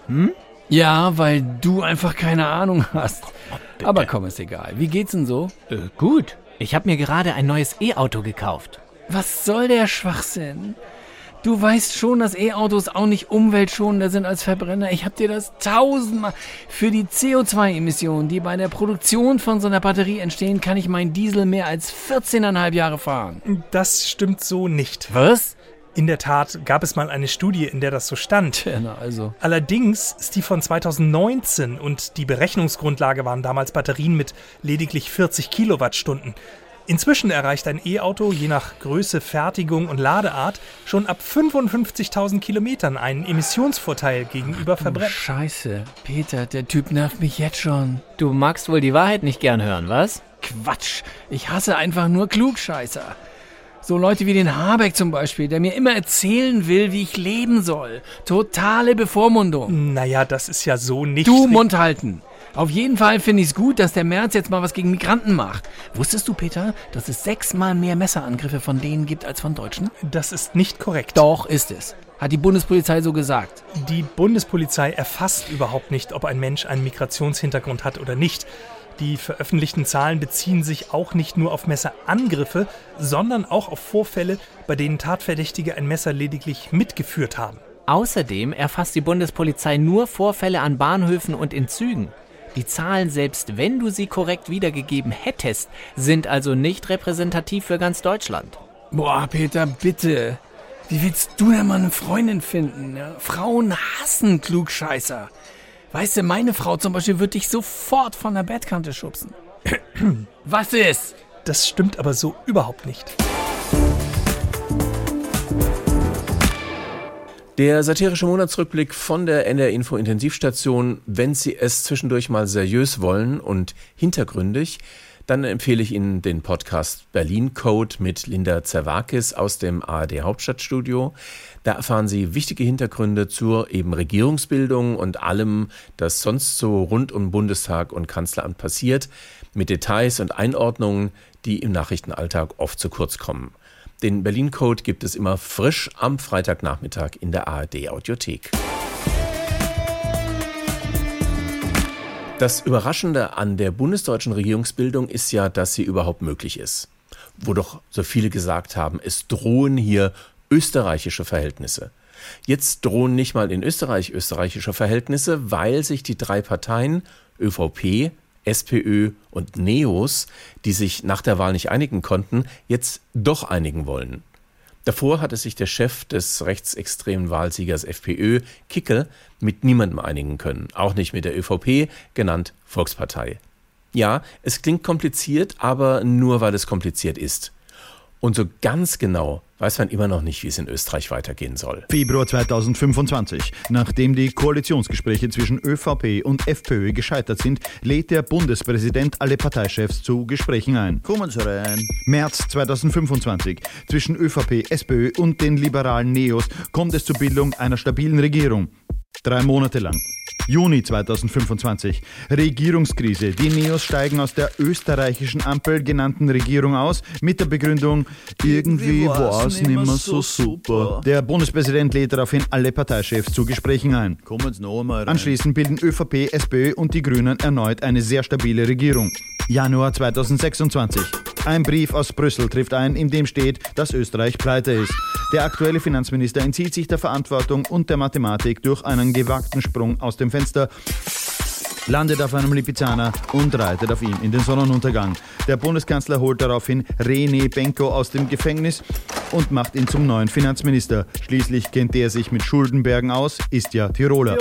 Ja, weil du einfach keine Ahnung hast. Aber komm, ist egal. Wie geht's denn so? Gut. Ich habe mir gerade ein neues E-Auto gekauft. Was soll der Schwachsinn? Du weißt schon, dass E-Autos auch nicht umweltschonender sind als Verbrenner. Ich habe dir das 1000-mal. Für die CO2-Emissionen, die bei der Produktion von so einer Batterie entstehen, kann ich meinen Diesel mehr als 14,5 Jahre fahren. Das stimmt so nicht. Was? In der Tat gab es mal eine Studie, in der das so stand. Na also. Allerdings ist die von 2019 und die Berechnungsgrundlage waren damals Batterien mit lediglich 40 Kilowattstunden. Inzwischen erreicht ein E-Auto je nach Größe, Fertigung und Ladeart schon ab 55.000 Kilometern einen Emissionsvorteil gegenüber Verbrenner. Scheiße, Peter, der Typ nervt mich jetzt schon. Du magst wohl die Wahrheit nicht gern hören, was? Quatsch, ich hasse einfach nur Klugscheißer. So Leute wie den Habeck zum Beispiel, der mir immer erzählen will, wie ich leben soll. Totale Bevormundung. Naja, das ist ja so nicht... Du, Mund halten. Auf jeden Fall finde ich es gut, dass der Merz jetzt mal was gegen Migranten macht. Wusstest du, Peter, dass es 6-mal mehr Messerangriffe von denen gibt als von Deutschen? Das ist nicht korrekt. Doch, ist es. Hat die Bundespolizei so gesagt. Die Bundespolizei erfasst überhaupt nicht, ob ein Mensch einen Migrationshintergrund hat oder nicht. Die veröffentlichten Zahlen beziehen sich auch nicht nur auf Messerangriffe, sondern auch auf Vorfälle, bei denen Tatverdächtige ein Messer lediglich mitgeführt haben. Außerdem erfasst die Bundespolizei nur Vorfälle an Bahnhöfen und in Zügen. Die Zahlen, selbst wenn du sie korrekt wiedergegeben hättest, sind also nicht repräsentativ für ganz Deutschland. Boah, Peter, bitte. Wie willst du denn mal eine Freundin finden? Ja? Frauen hassen Klugscheißer. Weißt du, meine Frau zum Beispiel wird dich sofort von der Bettkante schubsen. Was ist? Das stimmt aber so überhaupt nicht. Der satirische Monatsrückblick von der NDR Info Intensivstation. Wenn Sie es zwischendurch mal seriös wollen und hintergründig, dann empfehle ich Ihnen den Podcast Berlin Code mit Linda Zerwakis aus dem ARD Hauptstadtstudio. Da erfahren Sie wichtige Hintergründe zur eben Regierungsbildung und allem, das sonst so rund um Bundestag und Kanzleramt passiert, mit Details und Einordnungen, die im Nachrichtenalltag oft zu kurz kommen. Den Berlin Code gibt es immer frisch am Freitagnachmittag in der ARD Audiothek. Das Überraschende an der bundesdeutschen Regierungsbildung ist ja, dass sie überhaupt möglich ist. Wo doch so viele gesagt haben, es drohen hier österreichische Verhältnisse. Jetzt drohen nicht mal in Österreich österreichische Verhältnisse, weil sich die 3 Parteien ÖVP, SPÖ und NEOS, die sich nach der Wahl nicht einigen konnten, jetzt doch einigen wollen. Davor hatte sich der Chef des rechtsextremen Wahlsiegers FPÖ, Kickl, mit niemandem einigen können, auch nicht mit der ÖVP, genannt Volkspartei. Ja, es klingt kompliziert, aber nur weil es kompliziert ist. Und so ganz genau weiß man immer noch nicht, wie es in Österreich weitergehen soll. Februar 2025. Nachdem die Koalitionsgespräche zwischen ÖVP und FPÖ gescheitert sind, lädt der Bundespräsident alle Parteichefs zu Gesprächen ein. Kommen Sie rein. März 2025. Zwischen ÖVP, SPÖ und den liberalen Neos kommt es zur Bildung einer stabilen Regierung. 3 Monate lang. Juni 2025. Regierungskrise. Die Neos steigen aus der österreichischen Ampel genannten Regierung aus mit der Begründung, irgendwie war es nicht mehr so super. Der Bundespräsident lädt daraufhin alle Parteichefs zu Gesprächen ein. Kommen Sie noch einmal rein. Anschließend bilden ÖVP, SPÖ und die Grünen erneut eine sehr stabile Regierung. Januar 2026. Ein Brief aus Brüssel trifft ein, in dem steht, dass Österreich pleite ist. Der aktuelle Finanzminister entzieht sich der Verantwortung und der Mathematik durch einen gewagten Sprung aus dem Fenster, landet auf einem Lipizzaner und reitet auf ihn in den Sonnenuntergang. Der Bundeskanzler holt daraufhin René Benko aus dem Gefängnis und macht ihn zum neuen Finanzminister. Schließlich kennt er sich mit Schuldenbergen aus, ist ja Tiroler.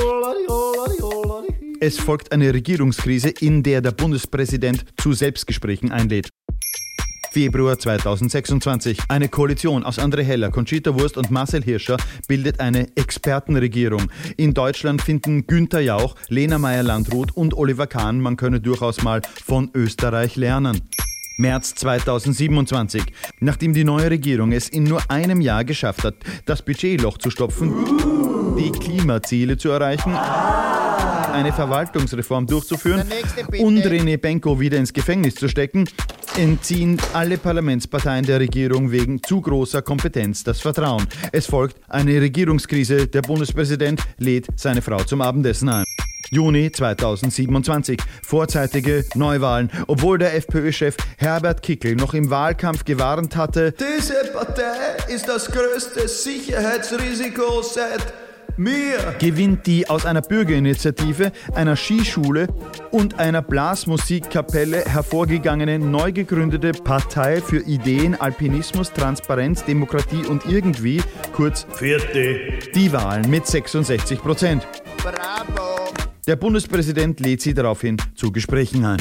Es folgt eine Regierungskrise, in der der Bundespräsident zu Selbstgesprächen einlädt. Februar 2026. Eine Koalition aus André Heller, Conchita Wurst und Marcel Hirscher bildet eine Expertenregierung. In Deutschland finden Günther Jauch, Lena Meyer-Landrut und Oliver Kahn, man könne durchaus mal von Österreich lernen. März 2027. Nachdem die neue Regierung es in nur einem Jahr geschafft hat, das Budgetloch zu stopfen, die Klimaziele zu erreichen, eine Verwaltungsreform durchzuführen und René Benko wieder ins Gefängnis zu stecken, entziehen alle Parlamentsparteien der Regierung wegen zu großer Kompetenz das Vertrauen. Es folgt eine Regierungskrise. Der Bundespräsident lädt seine Frau zum Abendessen ein. Juni 2027. Vorzeitige Neuwahlen. Obwohl der FPÖ-Chef Herbert Kickl noch im Wahlkampf gewarnt hatte, diese Partei ist das größte Sicherheitsrisiko seit mir, gewinnt die aus einer Bürgerinitiative, einer Skischule und einer Blasmusikkapelle hervorgegangene neu gegründete Partei für Ideen, Alpinismus, Transparenz, Demokratie und irgendwie, kurz Vierte, die Wahlen mit 66%. Bravo! Der Bundespräsident lädt sie daraufhin zu Gesprächen ein.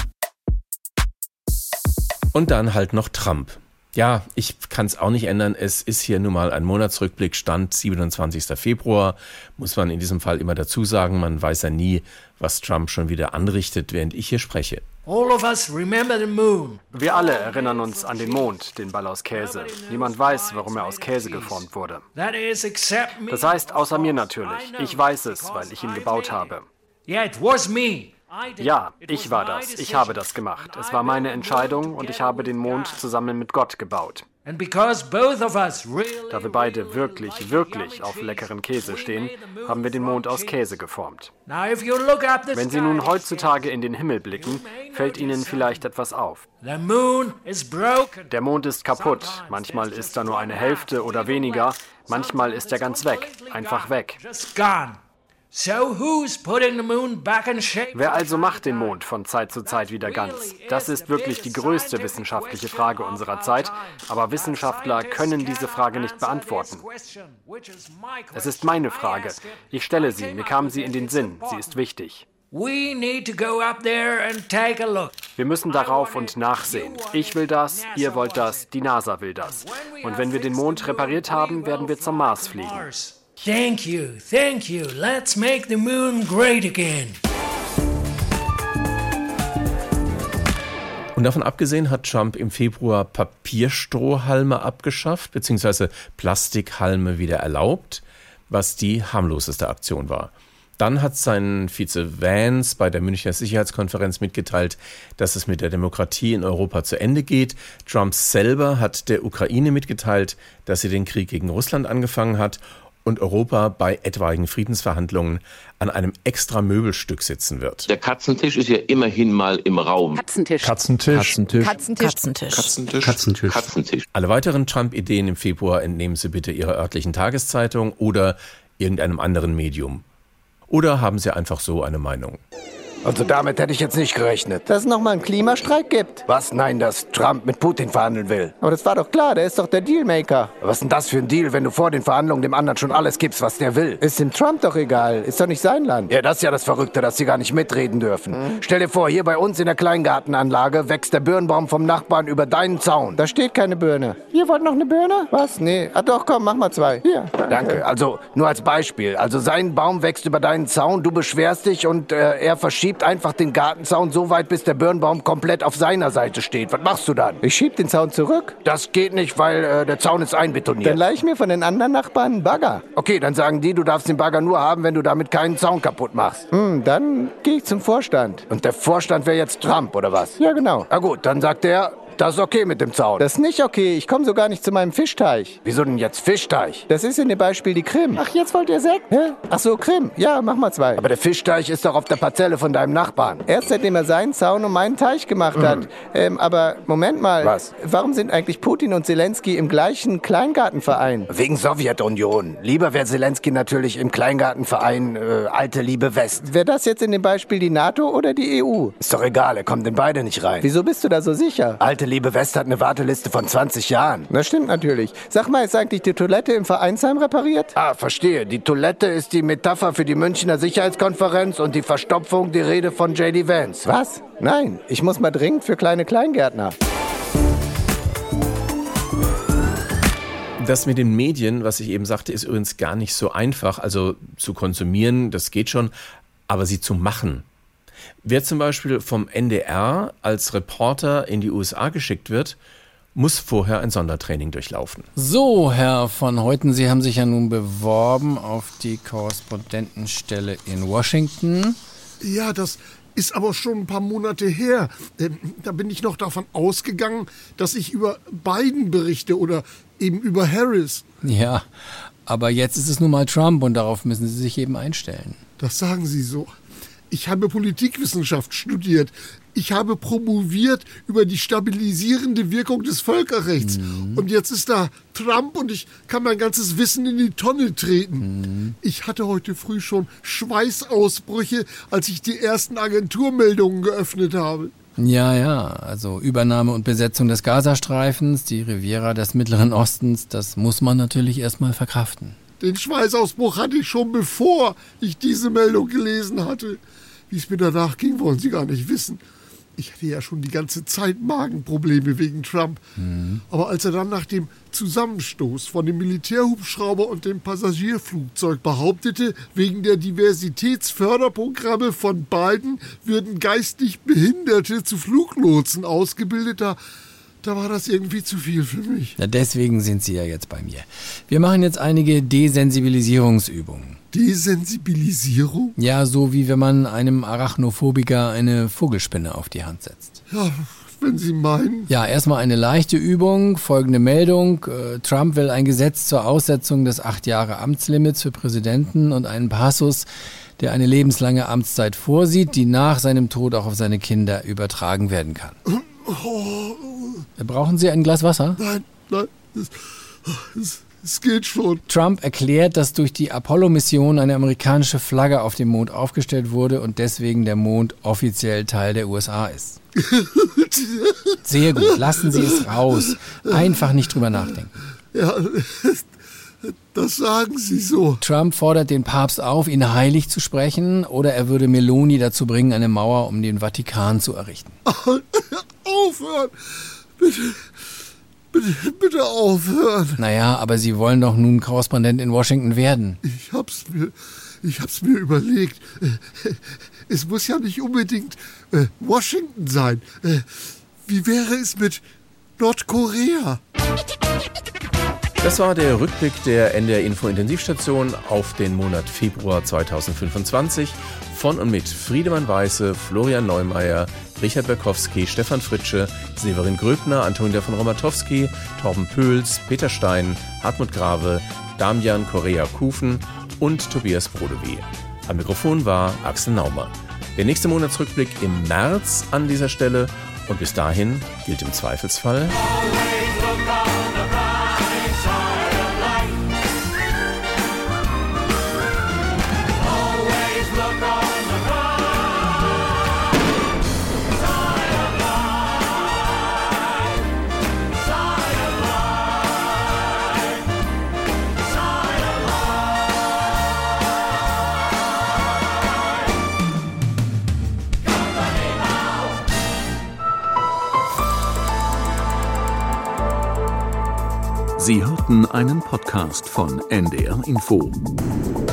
Und dann halt noch Trump. Ja, ich kann es auch nicht ändern. Es ist hier nun mal ein Monatsrückblick, Stand 27. Februar. Muss man in diesem Fall immer dazu sagen, man weiß ja nie, was Trump schon wieder anrichtet, während ich hier spreche. All of us remember the moon. Wir alle erinnern uns an den Mond, den Ball aus Käse. Niemand weiß, warum er aus Käse geformt wurde. Das heißt, außer mir natürlich. Ich weiß es, weil ich ihn gebaut habe. Yeah, it was me. Ja, ich war das. Ich habe das gemacht. Es war meine Entscheidung und ich habe den Mond zusammen mit Gott gebaut. Da wir beide wirklich auf leckeren Käse stehen, haben wir den Mond aus Käse geformt. Wenn Sie nun heutzutage in den Himmel blicken, fällt Ihnen vielleicht etwas auf. Der Mond ist kaputt. Manchmal ist da nur eine Hälfte oder weniger. Manchmal ist er ganz weg. Einfach weg. Wer also macht den Mond von Zeit zu Zeit wieder ganz? Das ist wirklich die größte wissenschaftliche Frage unserer Zeit, aber Wissenschaftler können diese Frage nicht beantworten. Es ist meine Frage. Ich stelle sie, mir kam sie in den Sinn, sie ist wichtig. Wir müssen darauf und nachsehen. Ich will das, ihr wollt das, die NASA will das. Und wenn wir den Mond repariert haben, werden wir zum Mars fliegen. Thank you. Let's make the moon great again. Und davon abgesehen hat Trump im Februar Papierstrohhalme abgeschafft, beziehungsweise Plastikhalme wieder erlaubt, was die harmloseste Aktion war. Dann hat sein Vize Vance bei der Münchner Sicherheitskonferenz mitgeteilt, dass es mit der Demokratie in Europa zu Ende geht. Trump selber hat der Ukraine mitgeteilt, dass sie den Krieg gegen Russland angefangen hat und Europa bei etwaigen Friedensverhandlungen an einem extra Möbelstück sitzen wird. Der Katzentisch ist ja immerhin mal im Raum. Katzentisch. Alle weiteren Trump-Ideen im Februar entnehmen Sie bitte Ihrer örtlichen Tageszeitung oder irgendeinem anderen Medium. Oder haben Sie einfach so eine Meinung? Also damit hätte ich jetzt nicht gerechnet. Dass es nochmal einen Klimastreik gibt. Was? Nein, dass Trump mit Putin verhandeln will. Aber das war doch klar, der ist doch der Dealmaker. Was ist denn das für ein Deal, wenn du vor den Verhandlungen dem anderen schon alles gibst, was der will? Ist dem Trump doch egal, ist doch nicht sein Land. Ja, das ist ja das Verrückte, dass sie gar nicht mitreden dürfen. Stell dir vor, hier bei uns in der Kleingartenanlage wächst der Birnbaum vom Nachbarn über deinen Zaun. Da steht keine Birne. Ihr wollt noch eine Birne? Was? Nee. Ah doch, komm, mach mal 2. Hier. Danke. Also nur als Beispiel. Also sein Baum wächst über deinen Zaun, du beschwerst dich und er verschiebt einfach den Gartenzaun so weit, bis der Birnbaum komplett auf seiner Seite steht. Was machst du dann? Ich schieb den Zaun zurück. Das geht nicht, weil der Zaun ist einbetoniert. Dann leih ich mir von den anderen Nachbarn einen Bagger. Okay, dann sagen die, du darfst den Bagger nur haben, wenn du damit keinen Zaun kaputt machst. Dann gehe ich zum Vorstand. Und der Vorstand wäre jetzt Trump, oder was? Ja, genau. Na gut, dann sagt er, das ist okay mit dem Zaun. Das ist nicht okay. Ich komme so gar nicht zu meinem Fischteich. Wieso denn jetzt Fischteich? Das ist in dem Beispiel die Krim. Ach, jetzt wollt ihr Sekt? Hä? Ach so, Krim. Ja, mach mal 2. Aber der Fischteich ist doch auf der Parzelle von deinem Nachbarn. Erst seitdem er seinen Zaun um meinen Teich gemacht hat. Aber Moment mal. Was? Warum sind eigentlich Putin und Zelensky im gleichen Kleingartenverein? Wegen Sowjetunion. Lieber wäre Zelensky natürlich im Kleingartenverein Alte Liebe West. Wäre das jetzt in dem Beispiel die NATO oder die EU? Ist doch egal, er kommt in beide nicht rein. Wieso bist du da so sicher? Alte Liebe West hat eine Warteliste von 20 Jahren. Das stimmt natürlich. Sag mal, ist eigentlich die Toilette im Vereinsheim repariert? Ah, verstehe. Die Toilette ist die Metapher für die Münchner Sicherheitskonferenz und die Verstopfung die Rede von J.D. Vance. Was? Nein, ich muss mal dringend für kleine Kleingärtner. Das mit den Medien, was ich eben sagte, ist übrigens gar nicht so einfach. Also zu konsumieren, das geht schon, aber sie zu machen. Wer zum Beispiel vom NDR als Reporter in die USA geschickt wird, muss vorher ein Sondertraining durchlaufen. So, Herr von Heuten, Sie haben sich ja nun beworben auf die Korrespondentenstelle in Washington. Ja, das ist aber schon ein paar Monate her. Da bin ich noch davon ausgegangen, dass ich über Biden berichte oder eben über Harris. Ja, aber jetzt ist es nun mal Trump und darauf müssen Sie sich eben einstellen. Das sagen Sie so. Ich habe Politikwissenschaft studiert. Ich habe promoviert über die stabilisierende Wirkung des Völkerrechts. Und jetzt ist da Trump und ich kann mein ganzes Wissen in die Tonne treten. Ich hatte heute früh schon Schweißausbrüche, als ich die ersten Agenturmeldungen geöffnet habe. Ja, also Übernahme und Besetzung des Gazastreifens, die Riviera des Mittleren Ostens, das muss man natürlich erstmal verkraften. Den Schweißausbruch hatte ich schon, bevor ich diese Meldung gelesen hatte. Wie es mir danach ging, wollen Sie gar nicht wissen. Ich hatte ja schon die ganze Zeit Magenprobleme wegen Trump. Aber als er dann nach dem Zusammenstoß von dem Militärhubschrauber und dem Passagierflugzeug behauptete, wegen der Diversitätsförderprogramme von Biden würden geistig Behinderte zu Fluglotsen ausgebildet, da war das irgendwie zu viel für mich. Na, deswegen sind Sie ja jetzt bei mir. Wir machen jetzt einige Desensibilisierungsübungen. Desensibilisierung? Ja, so wie wenn man einem Arachnophobiker eine Vogelspinne auf die Hand setzt. Ja, wenn Sie meinen. Ja, erstmal eine leichte Übung. Folgende Meldung. Trump will ein Gesetz zur Aussetzung des 8 Jahre Amtslimits für Präsidenten und einen Passus, der eine lebenslange Amtszeit vorsieht, die nach seinem Tod auch auf seine Kinder übertragen werden kann. Brauchen Sie ein Glas Wasser? Nein, es geht schon. Trump erklärt, dass durch die Apollo-Mission eine amerikanische Flagge auf dem Mond aufgestellt wurde und deswegen der Mond offiziell Teil der USA ist. Sehr gut, lassen Sie es raus. Einfach nicht drüber nachdenken. Ja, das sagen Sie so. Trump fordert den Papst auf, ihn heilig zu sprechen, oder er würde Meloni dazu bringen, eine Mauer um den Vatikan zu errichten. Aufhören! Bitte aufhören. Naja, aber Sie wollen doch nun Korrespondent in Washington werden. Ich hab's mir überlegt. Es muss ja nicht unbedingt Washington sein. Wie wäre es mit Nordkorea? Das war der Rückblick der NDR Info Intensivstation auf den Monat Februar 2025 von und mit Friedemann Weiße, Florian Neumeier, Richard Berkowski, Stefan Fritsche, Severin Gröbner, Antonia von Romatowski, Torben Pöls, Peter Stein, Hartmut Grave, Damian Correa-Kufen und Tobias Brodewie. Am Mikrofon war Axel Naumer. Der nächste Monatsrückblick im März an dieser Stelle und bis dahin gilt im Zweifelsfall... Sie hörten einen Podcast von NDR Info.